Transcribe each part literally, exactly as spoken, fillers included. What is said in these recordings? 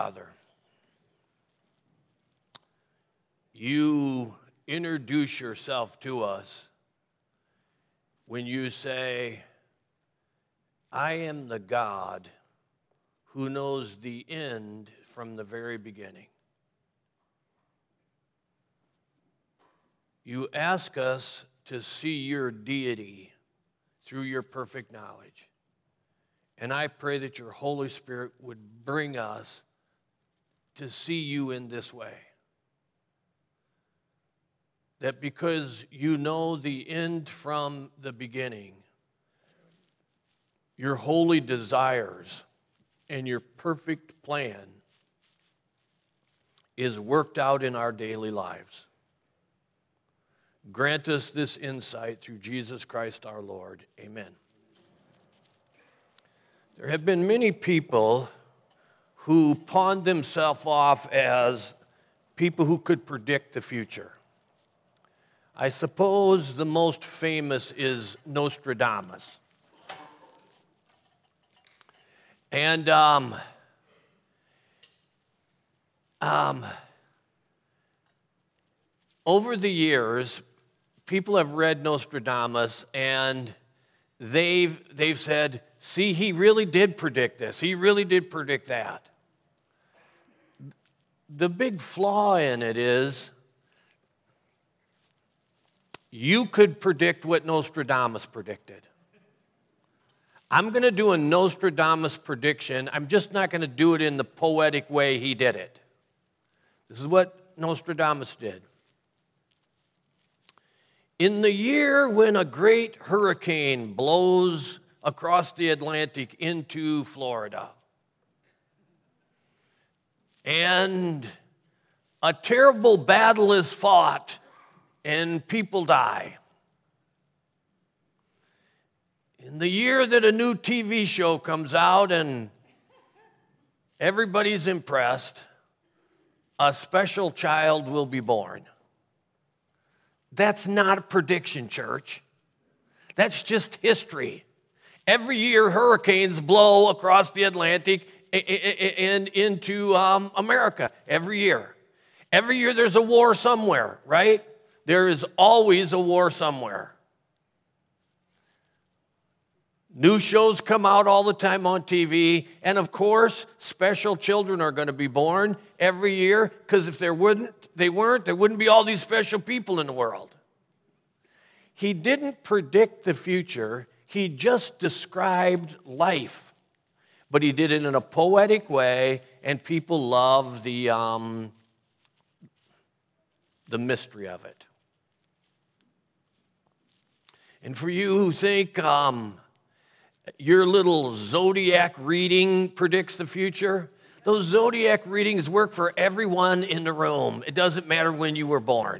Father, you introduce yourself to us when you say, I am the God who knows the end from the very beginning. You ask us to see your deity through your perfect knowledge. And I pray that your Holy Spirit would bring us to see you in this way. That because you know the end from the beginning, your holy desires and your perfect plan is worked out in our daily lives. Grant us this insight through Jesus Christ our Lord. Amen. There have been many people who pawned themselves off as people who could predict the future. I suppose the most famous is Nostradamus. And um, um, over the years, people have read Nostradamus, and they've, they've said, see, he really did predict this. He really did predict that. The big flaw in it is you could predict what Nostradamus predicted. I'm going to do a Nostradamus prediction. I'm just not going to do it in the poetic way he did it. This is what Nostradamus did. In the year when a great hurricane blows across the Atlantic into Florida, and a terrible battle is fought and people die. In the year that a new T V show comes out and everybody's impressed, a special child will be born. That's not a prediction, church. That's just history. Every year, hurricanes blow across the Atlantic and into um, America. Every year. Every year, there's a war somewhere, right? There is always a war somewhere. New shows come out all the time on T V, and of course, special children are going to be born every year, because if there wouldn't, they weren't, there wouldn't be all these special people in the world. He didn't predict the future, he just described life. But he did it in a poetic way, and people love the, um, the mystery of it. And for you who think um, your little zodiac reading predicts the future, those zodiac readings work for everyone in the room. It doesn't matter when you were born.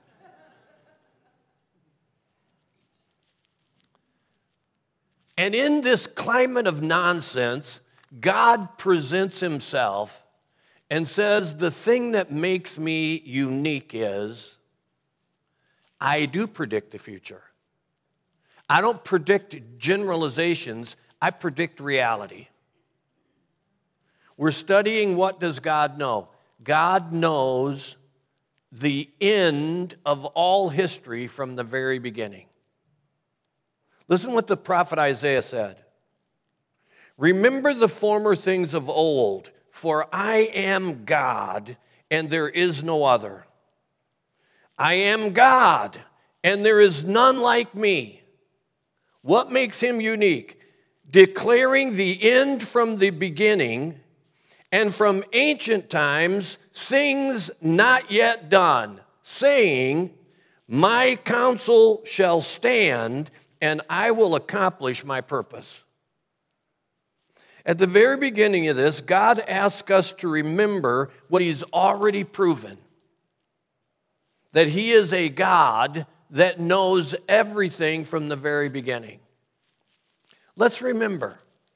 And in this climate of nonsense, God presents himself and says, the thing that makes me unique is I do predict the future. I don't predict generalizations, I predict reality. We're studying what does God know? God knows the end of all history from the very beginning. Listen what the prophet Isaiah said. Remember the former things of old, for I am God, and there is no other. I am God, and there is none like me. What makes him unique? Declaring the end from the beginning, and from ancient times, things not yet done, saying, my counsel shall stand, and I will accomplish my purpose. At the very beginning of this, God asks us to remember what he's already proven. That he is a God that knows everything from the very beginning. Let's remember,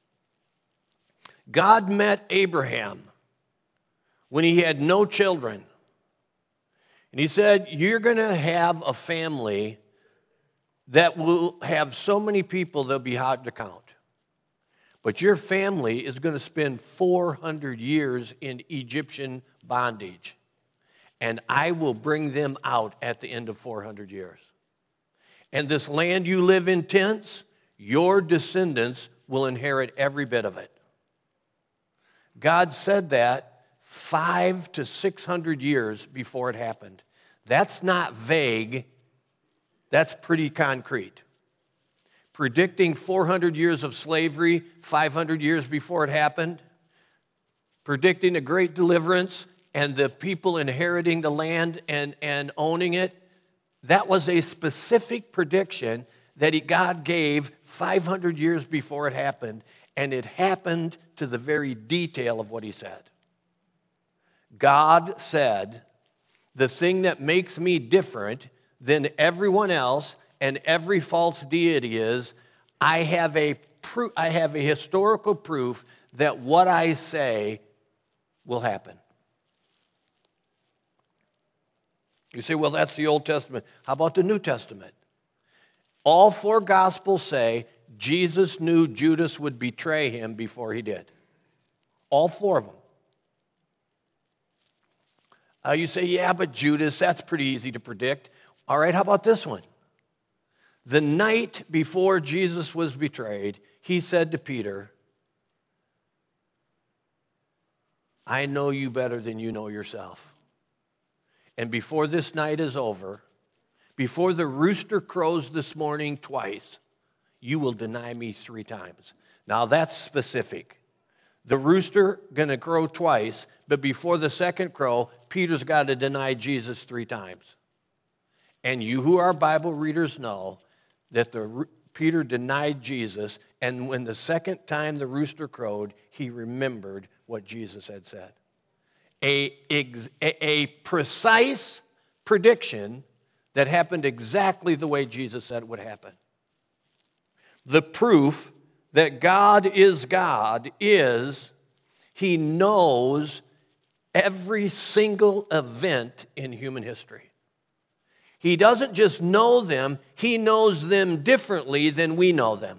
God met Abraham when he had no children. And he said, you're going to have a family that will have so many people they'll be hard to count. But your family is going to spend four hundred years in Egyptian bondage. And I will bring them out at the end of four hundred years. And this land you live in tents, your descendants will inherit every bit of it. God said that five to six hundred years before it happened. That's not vague. That's pretty concrete. Predicting four hundred years of slavery, five hundred years before it happened. Predicting a great deliverance and the people inheriting the land and, and owning it. That was a specific prediction that he, God gave five hundred years before it happened, and it happened to the very detail of what he said. God said, the thing that makes me different than everyone else and every false deity is, I have a pro- I have a historical proof that what I say will happen. You say, well, that's the Old Testament. How about the New Testament? All four Gospels say Jesus knew Judas would betray him before he did. All four of them. Uh, you say, yeah, but Judas, that's pretty easy to predict. All right, how about this one? The night before Jesus was betrayed, he said to Peter, I know you better than you know yourself. And before this night is over, before the rooster crows this morning twice, you will deny me three times. Now that's specific. The rooster going to crow twice, but before the second crow, Peter's got to deny Jesus three times. And you who are Bible readers know that the, Peter denied Jesus, and when the second time the rooster crowed, he remembered what Jesus had said. A, a, a precise prediction that happened exactly the way Jesus said it would happen. The proof that God is God is he knows every single event in human history. He doesn't just know them, he knows them differently than we know them.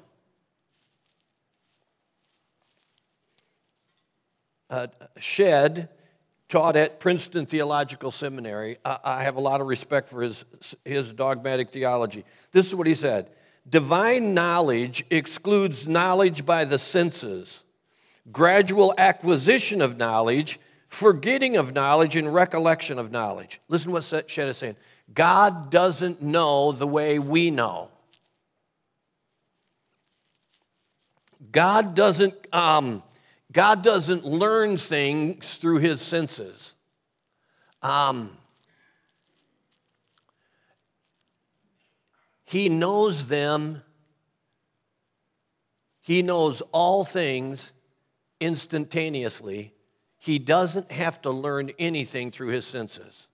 Uh, Shedd taught at Princeton Theological Seminary. I, I have a lot of respect for his, his dogmatic theology. This is what he said. Divine knowledge excludes knowledge by the senses, gradual acquisition of knowledge, forgetting of knowledge, and recollection of knowledge. Listen to what Shedd is saying. God doesn't know the way we know. God doesn't, um, God doesn't learn things through his senses. Um, he knows them. He knows all things instantaneously. He doesn't have to learn anything through his senses.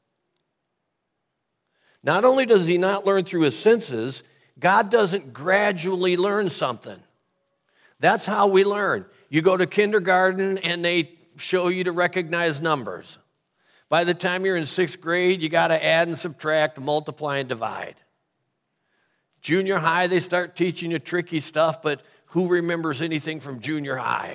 Not only does he not learn through his senses, God doesn't gradually learn something. That's how we learn. You go to kindergarten and they show you to recognize numbers. By the time you're in sixth grade, you got to add and subtract, multiply and divide. Junior high, they start teaching you tricky stuff, but who remembers anything from junior high?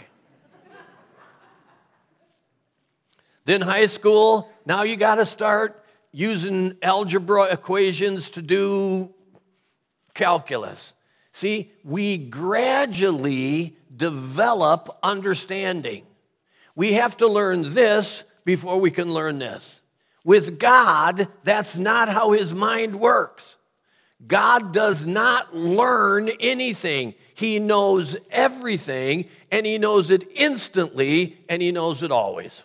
Then high school, now you got to start using algebra equations to do calculus. See, we gradually develop understanding. We have to learn this before we can learn this. With God, that's not how his mind works. God does not learn anything. He knows everything, and he knows it instantly, and he knows it always.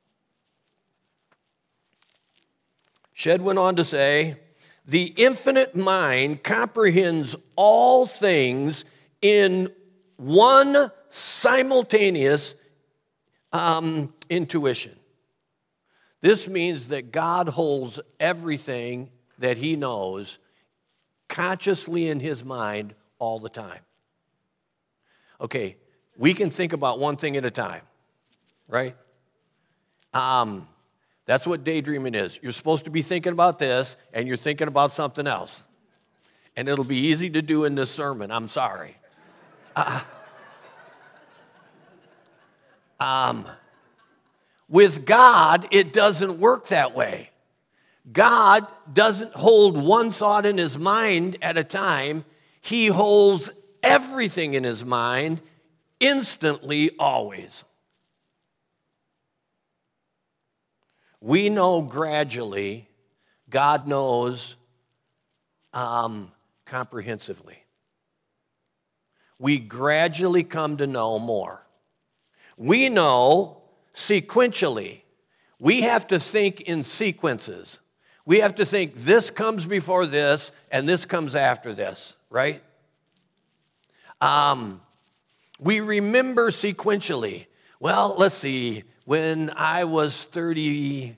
Shedd went on to say, the infinite mind comprehends all things in one simultaneous um, intuition. This means that God holds everything that he knows consciously in his mind all the time. Okay, we can think about one thing at a time, right? Um, that's what daydreaming is. You're supposed to be thinking about this, and you're thinking about something else. And it'll be easy to do in this sermon. I'm sorry. Uh, Um, with God, it doesn't work that way. God doesn't hold one thought in his mind at a time. He holds everything in his mind instantly, always. We know gradually, God knows um, comprehensively. We gradually come to know more. We know sequentially. We have to think in sequences. We have to think this comes before this and this comes after this, right? Um, we remember sequentially. Well, let's see. When I was thirty,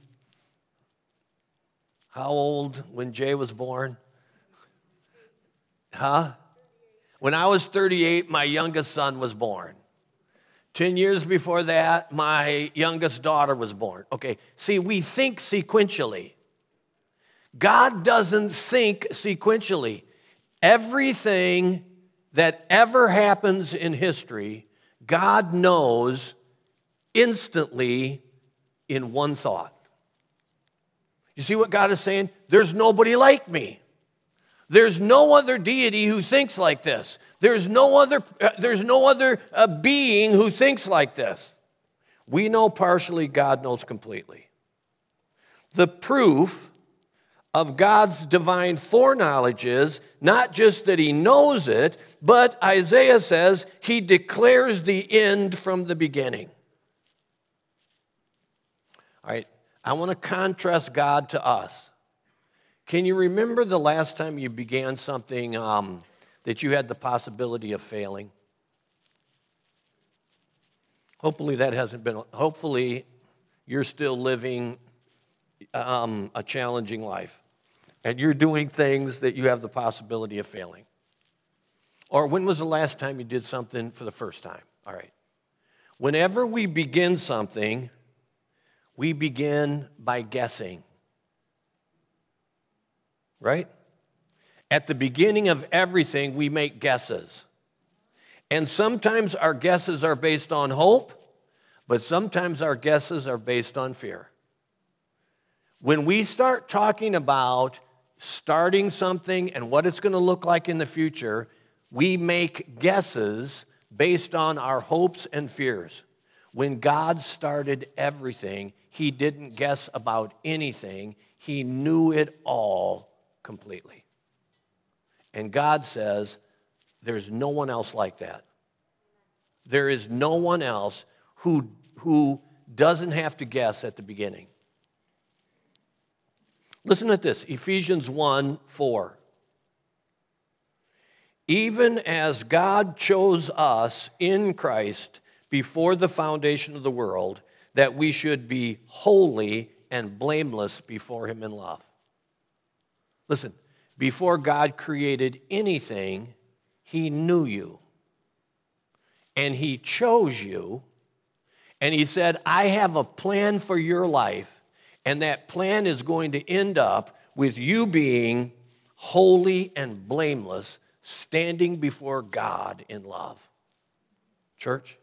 how old when Jay was born? Huh? When I was thirty-eight, my youngest son was born. Ten years before that, my youngest daughter was born. Okay, see, we think sequentially. God doesn't think sequentially. Everything that ever happens in history, God knows instantly in one thought. You see what God is saying? There's nobody like me. There's no other deity who thinks like this. There's no other, uh, there's no other uh, being who thinks like this. We know partially, God knows completely. The proof of God's divine foreknowledge is not just that he knows it, but Isaiah says he declares the end from the beginning. All right, I want to contrast God to us. Can you remember the last time you began something um, that you had the possibility of failing? Hopefully that hasn't been, hopefully you're still living um, a challenging life. And you're doing things that you have the possibility of failing. Or when was the last time you did something for the first time? All right. Whenever we begin something, we begin by guessing. Right? At the beginning of everything, we make guesses. And sometimes our guesses are based on hope, but sometimes our guesses are based on fear. When we start talking about starting something and what it's going to look like in the future, we make guesses based on our hopes and fears. When God started everything, he didn't guess about anything. He knew it all completely. And God says, there's no one else like that. There is no one else who, who doesn't have to guess at the beginning. Listen to this, Ephesians one four. Even as God chose us in Christ before the foundation of the world, that we should be holy and blameless before him in love. Listen, before God created anything, he knew you. And he chose you. And he said, I have a plan for your life. And that plan is going to end up with you being holy and blameless, standing before God in love. Church,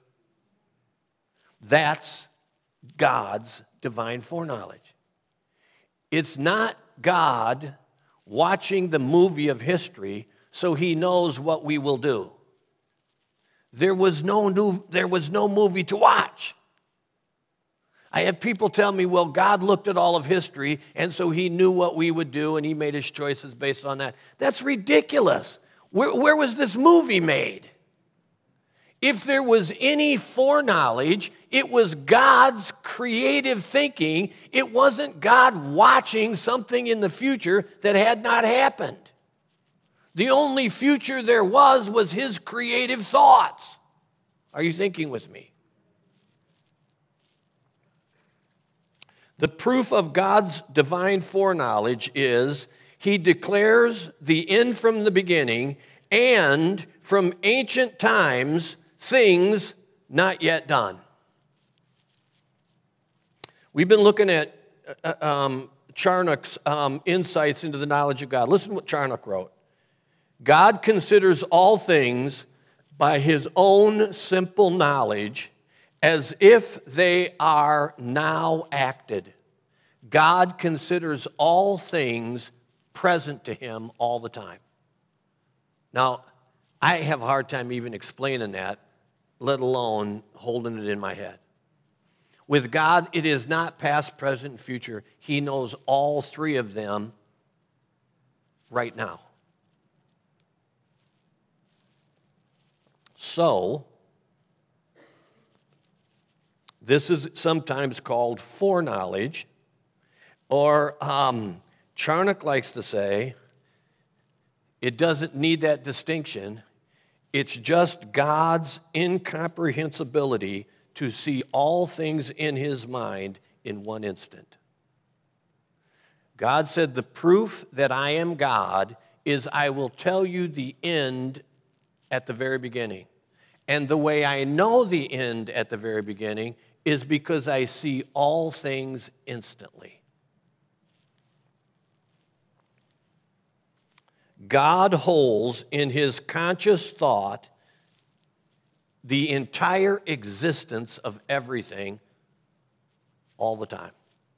that's God's divine foreknowledge. It's not God watching the movie of history so he knows what we will do. There was no new, there was no movie to watch. I have people tell me, well, God looked at all of history, and so he knew what we would do, and he made his choices based on that. That's ridiculous. Where, where was this movie made? If there was any foreknowledge, it was God's creative thinking. It wasn't God watching something in the future that had not happened. The only future there was was his creative thoughts. Are you thinking with me? The proof of God's divine foreknowledge is he declares the end from the beginning and from ancient times things not yet done. We've been looking at uh, um, Charnock's um, insights into the knowledge of God. Listen to what Charnock wrote. God considers all things by his own simple knowledge as if they are now acted. God considers all things present to him all the time. Now, I have a hard time even explaining that, let alone holding it in my head. With God, it is not past, present, and future. He knows all three of them right now. So, this is sometimes called foreknowledge, or um, Charnock likes to say, it doesn't need that distinction. It's just God's incomprehensibility to see all things in his mind in one instant. God said, the proof that I am God is I will tell you the end at the very beginning. And the way I know the end at the very beginning is because I see all things instantly. God holds in his conscious thought the entire existence of everything all the time.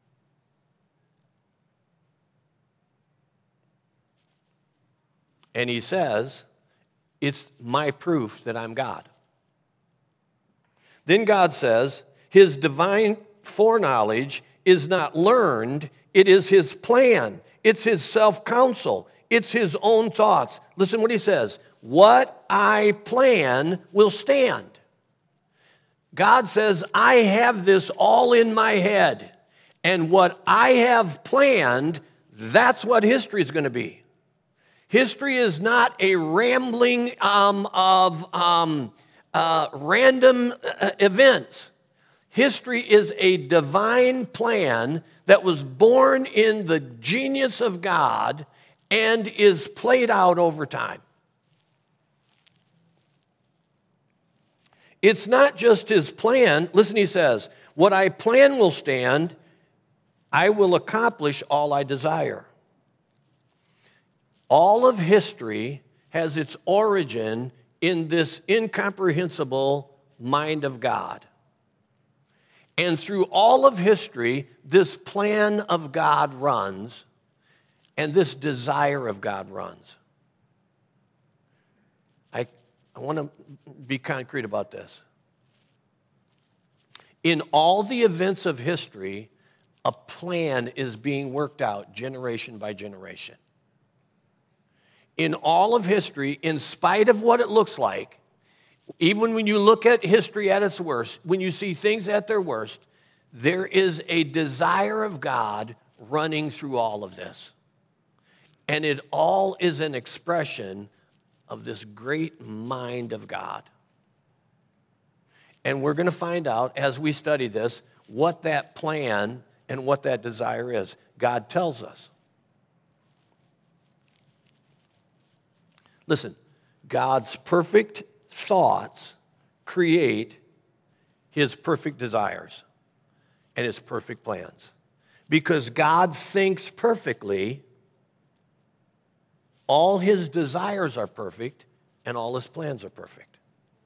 And he says, it's my proof that I'm God. Then God says, his divine foreknowledge is not learned, it is his plan, it's his self-counsel, it's his own thoughts. Listen what he says, what I plan will stand. God says, I have this all in my head, and what I have planned, that's what history is going to be. History is not a rambling um, of um, uh, random uh, events. History is a divine plan that was born in the genius of God and is played out over time. It's not just his plan. Listen, he says, what I plan will stand, I will accomplish all I desire. All of history has its origin in this incomprehensible mind of God. And through all of history, this plan of God runs, and this desire of God runs. I, I want to be concrete about this. In all the events of history, a plan is being worked out generation by generation. In all of history, in spite of what it looks like, even when you look at history at its worst, when you see things at their worst, there is a desire of God running through all of this. And it all is an expression of this great mind of God. And we're going to find out as we study this what that plan and what that desire is. God tells us. Listen, God's perfect thoughts create his perfect desires and his perfect plans. Because God thinks perfectly, all his desires are perfect and all his plans are perfect.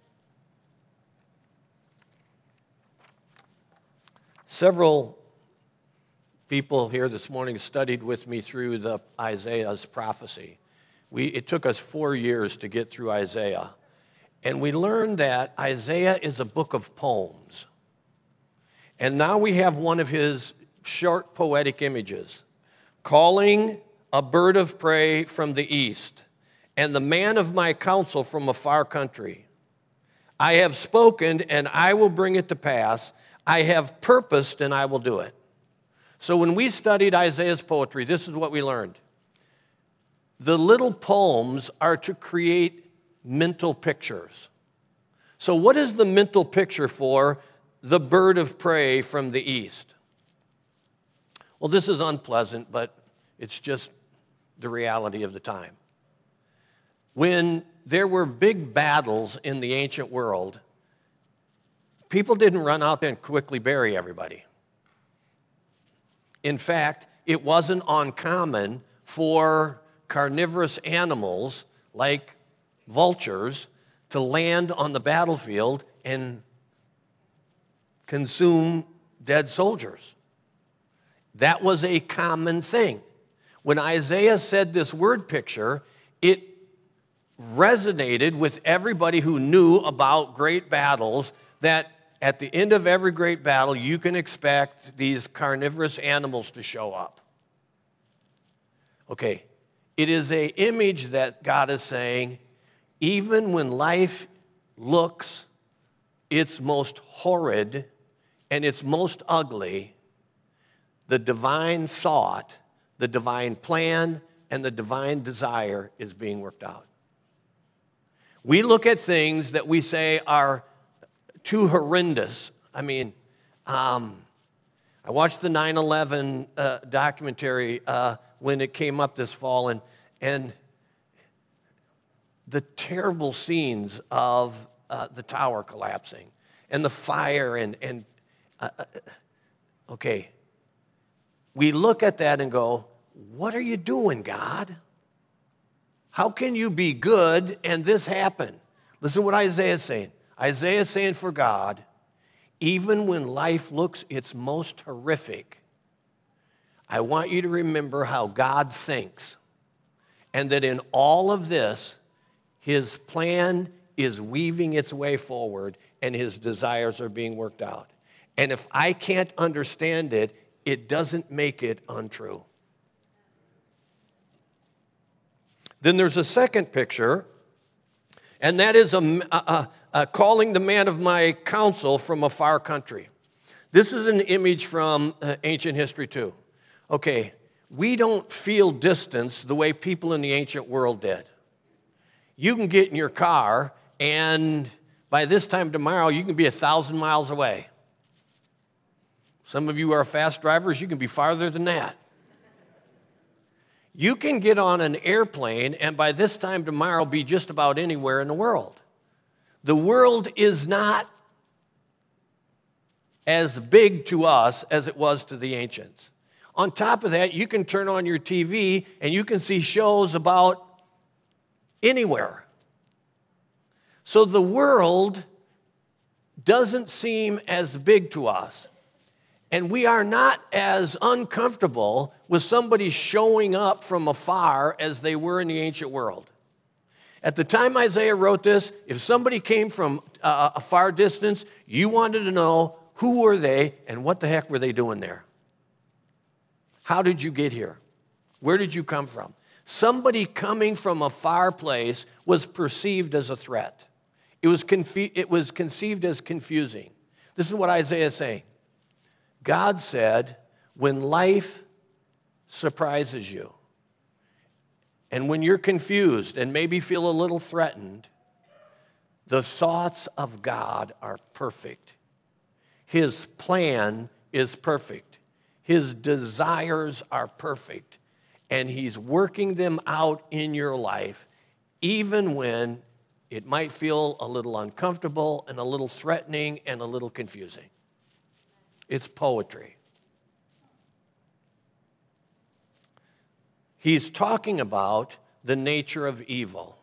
Several people here this morning studied with me through the Isaiah's prophecy. We, it took us four years to get through Isaiah. And we learned that Isaiah is a book of poems. And now we have one of his short poetic images, calling a bird of prey from the east, and the man of my counsel from a far country. I have spoken, and I will bring it to pass. I have purposed, and I will do it. So when we studied Isaiah's poetry, this is what we learned. The little poems are to create mental pictures. So what is the mental picture for the bird of prey from the east? Well, this is unpleasant, but it's just the reality of the time. When there were big battles in the ancient world, people didn't run out and quickly bury everybody. In fact, it wasn't uncommon for carnivorous animals like vultures to land on the battlefield and consume dead soldiers. That was a common thing. When Isaiah said this word picture, it resonated with everybody who knew about great battles, that at the end of every great battle, you can expect these carnivorous animals to show up. Okay, it is an image that God is saying, even when life looks its most horrid and its most ugly, the divine thought, the divine plan, and the divine desire is being worked out. We look at things that we say are too horrendous. I mean, um, I watched the nine eleven uh, documentary uh, when it came up this fall, and, and the terrible scenes of uh, the tower collapsing and the fire and, and uh, okay, we look at that and go, what are you doing, God? How can you be good and this happen? Listen to what Isaiah is saying. Isaiah is saying for God, even when life looks its most horrific, I want you to remember how God thinks, and that in all of this, his plan is weaving its way forward and his desires are being worked out. And if I can't understand it, it doesn't make it untrue. Then there's a second picture, and that is a, a, a calling the man of my counsel from a far country. This is an image from uh, ancient history too. Okay, we don't feel distance the way people in the ancient world did. You can get in your car, and by this time tomorrow, you can be a thousand miles away. Some of you are fast drivers, you can be farther than that. You can get on an airplane and by this time tomorrow be just about anywhere in the world. The world is not as big to us as it was to the ancients. On top of that, you can turn on your T V and you can see shows about anywhere. So the world doesn't seem as big to us. And we are not as uncomfortable with somebody showing up from afar as they were in the ancient world. At the time Isaiah wrote this, if somebody came from uh, a far distance, you wanted to know who were they and what the heck were they doing there? How did you get here? Where did you come from? Somebody coming from a far place was perceived as a threat. It was, confu- it was conceived as confusing. This is what Isaiah is saying. God said, when life surprises you, and when you're confused and maybe feel a little threatened, the thoughts of God are perfect. His plan is perfect. His desires are perfect. And he's working them out in your life, even when it might feel a little uncomfortable and a little threatening and a little confusing. It's poetry. He's talking about the nature of evil.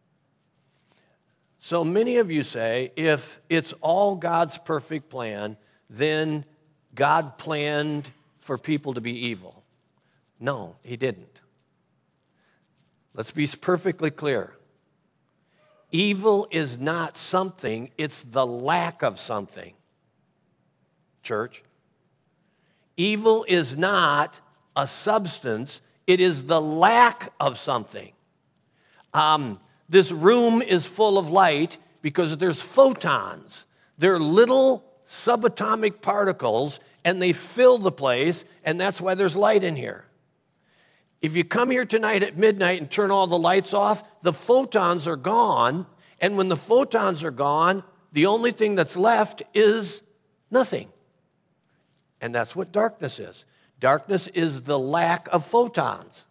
So many of you say, if it's all God's perfect plan, then God planned for people to be evil. No, he didn't. Let's be perfectly clear. Evil is not something, it's the lack of something. Church. Evil is not a substance, it is the lack of something. Um, this room is full of light because there's photons. They're little subatomic particles, and they fill the place, and that's why there's light in here. If you come here tonight at midnight and turn all the lights off, the photons are gone, and when the photons are gone, the only thing that's left is nothing. And that's what darkness is. Darkness is the lack of photons.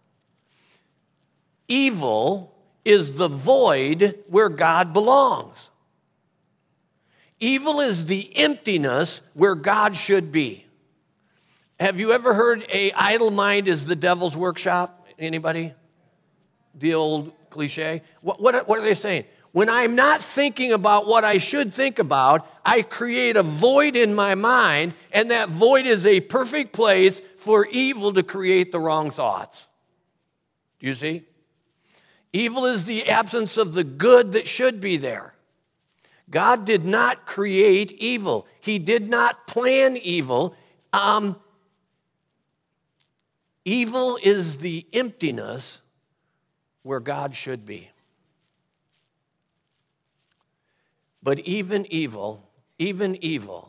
Evil is the void where God belongs. Evil is the emptiness where God should be. Have you ever heard a idle mind is the devil's workshop? Anybody? The old cliche. What, what, what are they saying? When I'm not thinking about what I should think about, I create a void in my mind, and that void is a perfect place for evil to create the wrong thoughts. Do you see? Evil is the absence of the good that should be there. God did not create evil. He did not plan evil. Um, evil is the emptiness where God should be. But even evil, even evil,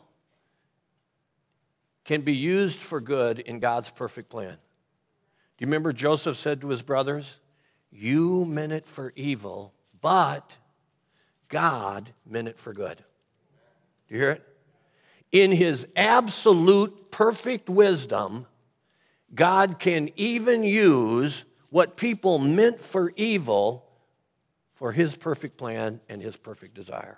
can be used for good in God's perfect plan. Do you remember Joseph said to his brothers, "You meant it for evil, but God meant it for good." Do you hear it? In his absolute perfect wisdom, God can even use what people meant for evil for his perfect plan and his perfect desire.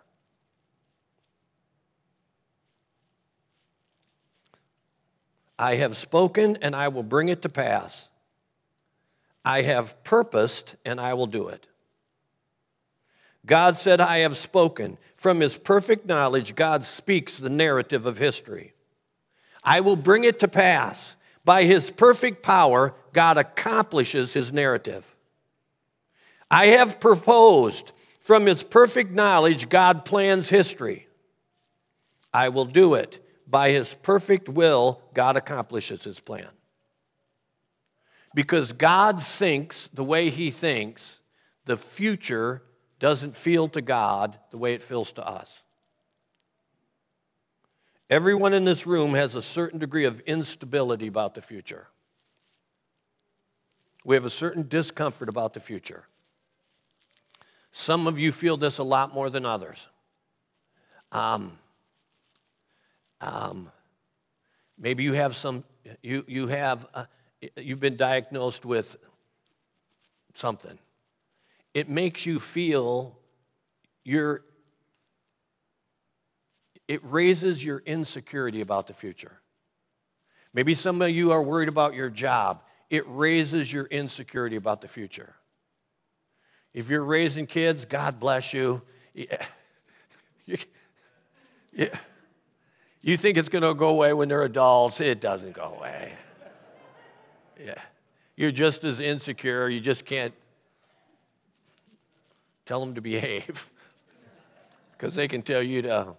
I have spoken and I will bring it to pass. I have purposed and I will do it. God said, I have spoken. From his perfect knowledge, God speaks the narrative of history. I will bring it to pass. By his perfect power, God accomplishes his narrative. I have proposed. From his perfect knowledge, God plans history. I will do it. By his perfect will, God accomplishes his plan. Because God thinks the way he thinks, the future doesn't feel to God the way it feels to us. Everyone in this room has a certain degree of instability about the future. We have a certain discomfort about the future. Some of you feel this a lot more than others. Um, um, maybe you have some, you, you have, uh, you've been diagnosed with something. It makes you feel you're, it raises your insecurity about the future. Maybe some of you are worried about your job. It raises your insecurity about the future. If you're raising kids, God bless you. Yeah. Yeah. You think it's going to go away when they're adults. It doesn't go away. Yeah. You're just as insecure. You just can't tell them to behave because they can tell you to.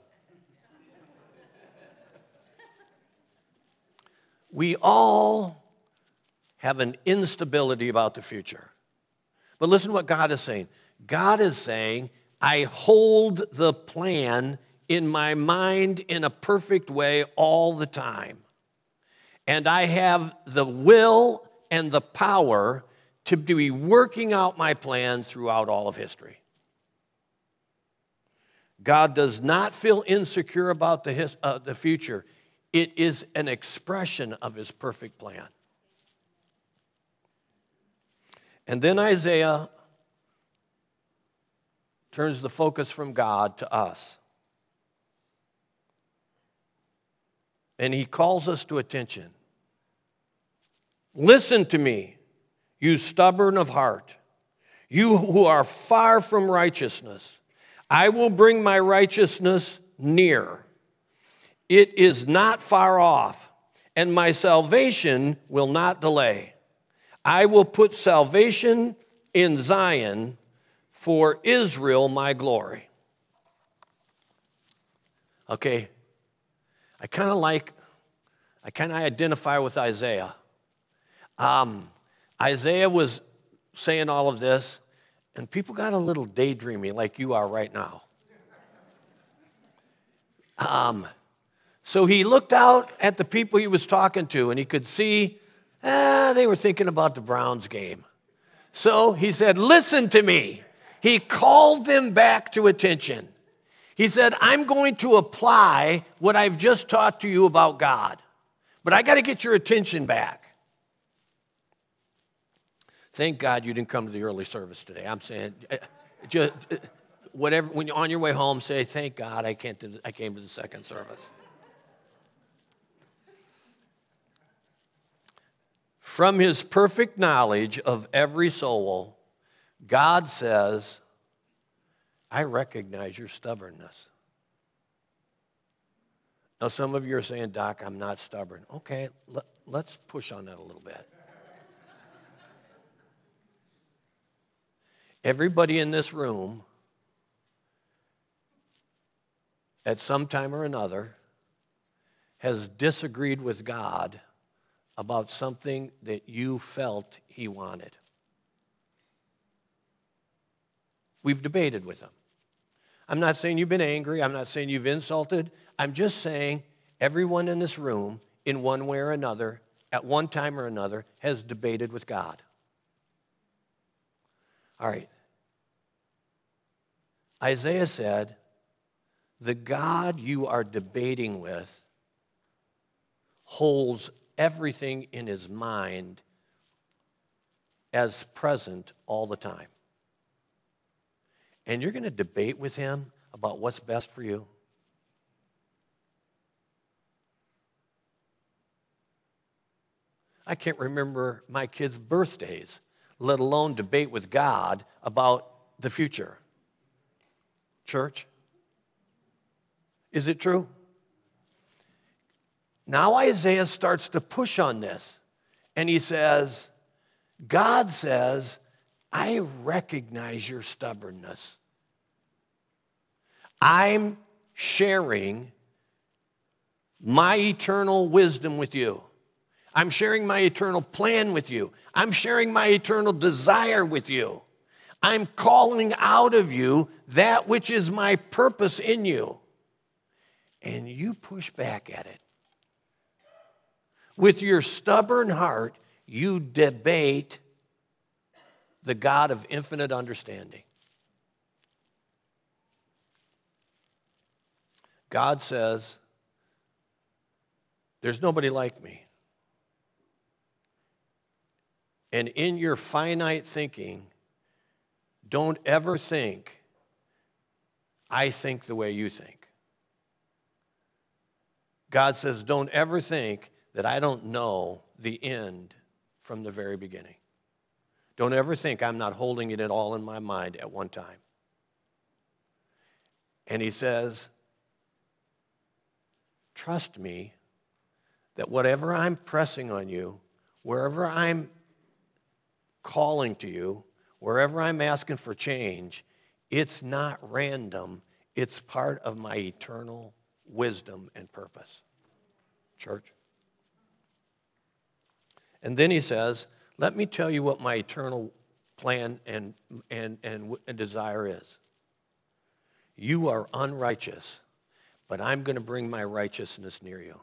We all have an instability about the future. But listen to what God is saying. God is saying, I hold the plan in my mind in a perfect way all the time. And I have the will and the power to be working out my plan throughout all of history. God does not feel insecure about the, his, uh, the future. It is an expression of his perfect plan. And then Isaiah turns the focus from God to us. And he calls us to attention. Listen to me, you stubborn of heart, you who are far from righteousness. I will bring my righteousness near. It is not far off, and my salvation will not delay. I will put salvation in Zion, for Israel my glory. Okay. I kind of like, I kind of identify with Isaiah. Um, Isaiah was saying all of this, and people got a little daydreamy like you are right now. Um, so he looked out at the people he was talking to, and he could see, ah, they were thinking about the Browns game. So he said, listen to me. He called them back to attention. He said, I'm going to apply what I've just taught to you about God, but I got to get your attention back. Thank God you didn't come to the early service today. I'm saying, just whatever. When you're on your way home, say, thank God I can't. Do, I came to the second service. From his perfect knowledge of every soul, God says, I recognize your stubbornness. Now, some of you are saying, Doc, I'm not stubborn. Okay, let, let's push on that a little bit. Everybody in this room, at some time or another, has disagreed with God about something that you felt he wanted. We've debated with him. I'm not saying you've been angry. I'm not saying you've insulted. I'm just saying everyone in this room, in one way or another, at one time or another, has debated with God. All right. Isaiah said, the God you are debating with holds everything in his mind as present all the time. And you're going to debate with him about what's best for you? I can't remember my kids' birthdays, let alone debate with God about the future. Church? Is it true? Now Isaiah starts to push on this, and he says, God says, I recognize your stubbornness. I'm sharing my eternal wisdom with you. I'm sharing my eternal plan with you. I'm sharing my eternal desire with you. I'm calling out of you that which is my purpose in you. And you push back at it. With your stubborn heart, you debate the God of infinite understanding. God says, there's nobody like me. And in your finite thinking, don't ever think, I think the way you think. God says, don't ever think that I don't know the end from the very beginning. Don't ever think I'm not holding it all in my mind at one time. And he says, trust me that whatever I'm pressing on you, wherever I'm calling to you, wherever I'm asking for change, it's not random. It's part of my eternal wisdom and purpose. Church? And then he says, let me tell you what my eternal plan and, and, and, and desire is. You are unrighteous, but I'm going to bring my righteousness near you.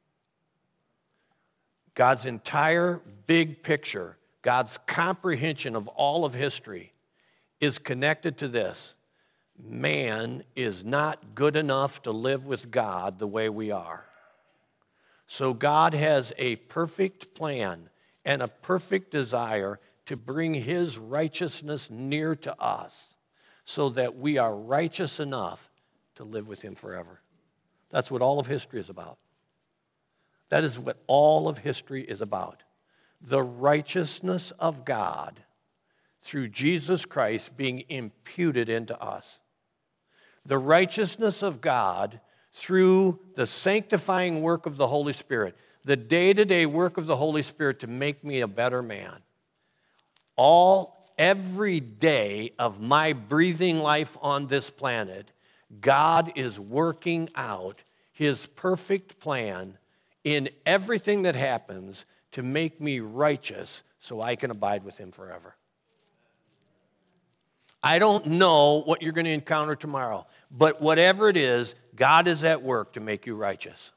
God's entire big picture, God's comprehension of all of history is connected to this. Man is not good enough to live with God the way we are. So God has a perfect plan and a perfect desire to bring his righteousness near to us so that we are righteous enough to live with him forever. That's what all of history is about. That is what all of history is about. The righteousness of God through Jesus Christ being imputed into us. The righteousness of God through the sanctifying work of the Holy Spirit, the day-to-day work of the Holy Spirit to make me a better man. All, every day of my breathing life on this planet, God is working out his perfect plan in everything that happens to make me righteous so I can abide with him forever. I don't know what you're going to encounter tomorrow, but whatever it is, God is at work to make you righteous.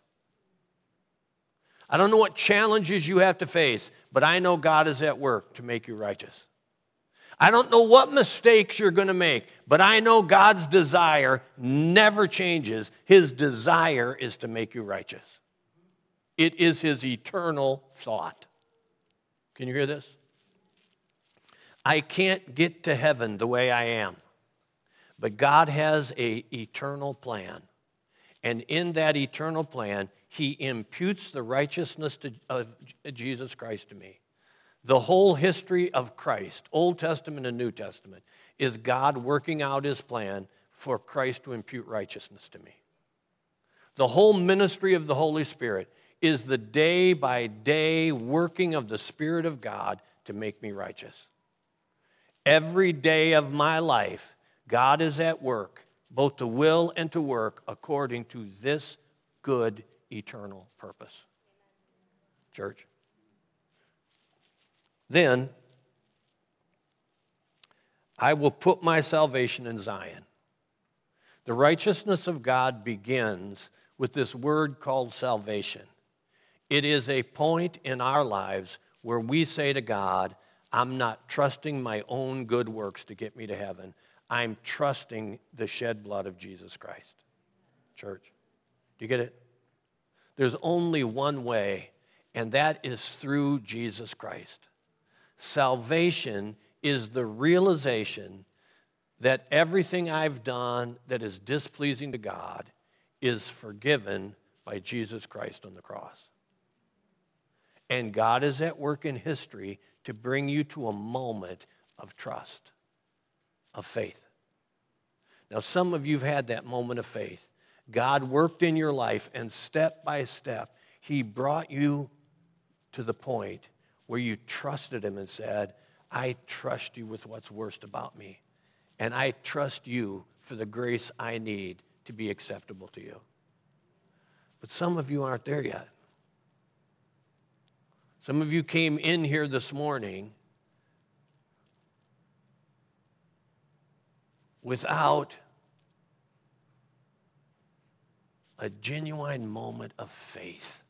I don't know what challenges you have to face, but I know God is at work to make you righteous. I don't know what mistakes you're going to make, but I know God's desire never changes. His desire is to make you righteous. It is his eternal thought. Can you hear this? I can't get to heaven the way I am, but God has an eternal plan. And in that eternal plan, he imputes the righteousness to, of Jesus Christ to me. The whole history of Christ, Old Testament and New Testament, is God working out his plan for Christ to impute righteousness to me. The whole ministry of the Holy Spirit is the day-by-day working of the Spirit of God to make me righteous. Every day of my life, God is at work, both to will and to work according to this good eternal purpose. Church. Then I will put my salvation in Zion. The righteousness of God begins with this word called salvation. It is a point in our lives where we say to God, I'm not trusting my own good works to get me to heaven. I'm trusting the shed blood of Jesus Christ. Church, do you get it? There's only one way, and that is through Jesus Christ. Salvation is the realization that everything I've done that is displeasing to God is forgiven by Jesus Christ on the cross. And God is at work in history to bring you to a moment of trust, of faith. Now, some of you have had that moment of faith. God worked in your life, and step by step, he brought you to the point where you trusted him and said, I trust you with what's worst about me, and I trust you for the grace I need to be acceptable to you. But some of you aren't there yet. Some of you came in here this morning without a genuine moment of faith.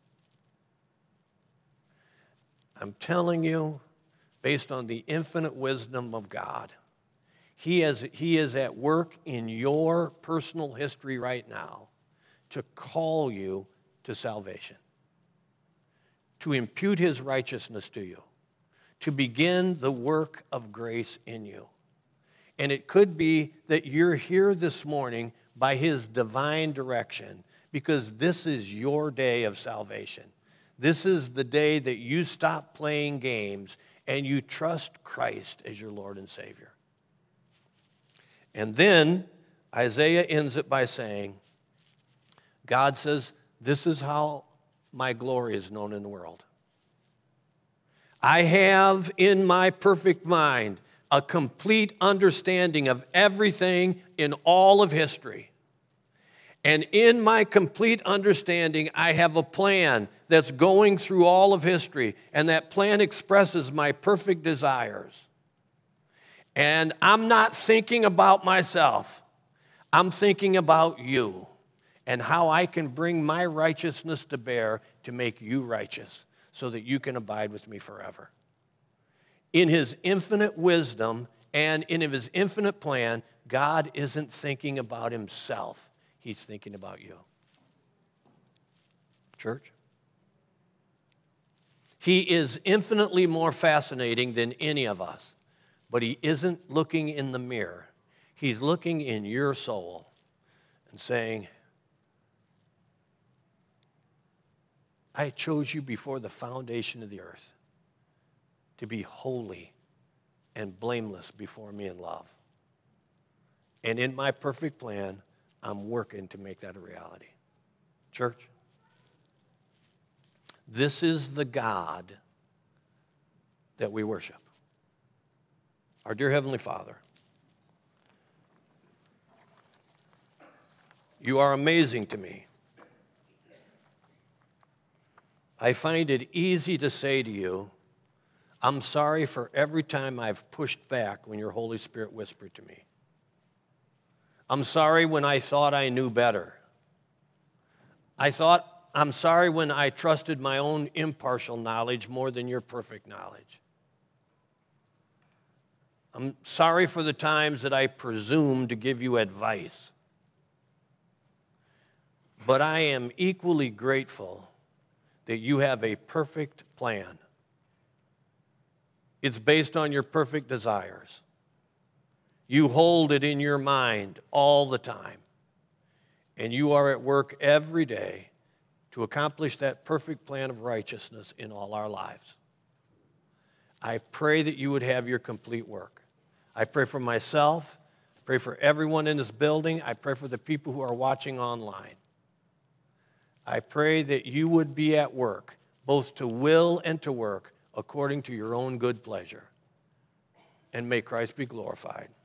I'm telling you, based on the infinite wisdom of God, He is, he is at work in your personal history right now to call you to salvation, to impute his righteousness to you, to begin the work of grace in you. And it could be that you're here this morning by his divine direction because this is your day of salvation. This is the day that you stop playing games and you trust Christ as your Lord and Savior. And then Isaiah ends it by saying, God says, this is how my glory is known in the world. I have in my perfect mind a complete understanding of everything in all of history. And in my complete understanding, I have a plan that's going through all of history, and that plan expresses my perfect desires. And I'm not thinking about myself. I'm thinking about you and how I can bring my righteousness to bear to make you righteous so that you can abide with me forever. In his infinite wisdom and in his infinite plan, God isn't thinking about himself. He's thinking about you. Church? He is infinitely more fascinating than any of us, but he isn't looking in the mirror. He's looking in your soul and saying, I chose you before the foundation of the earth to be holy and blameless before me in love. And in my perfect plan, I'm working to make that a reality. Church, this is the God that we worship. Our dear Heavenly Father, you are amazing to me. I find it easy to say to you, I'm sorry for every time I've pushed back when your Holy Spirit whispered to me. I'm sorry when I thought I knew better. I thought, I'm sorry when I trusted my own impartial knowledge more than your perfect knowledge. I'm sorry for the times that I presumed to give you advice. But I am equally grateful that you have a perfect plan. It's based on your perfect desires. You hold it in your mind all the time. And you are at work every day to accomplish that perfect plan of righteousness in all our lives. I pray that you would have your complete work. I pray for myself. I pray for everyone in this building. I pray for the people who are watching online. I pray that you would be at work, both to will and to work, according to your own good pleasure. And may Christ be glorified.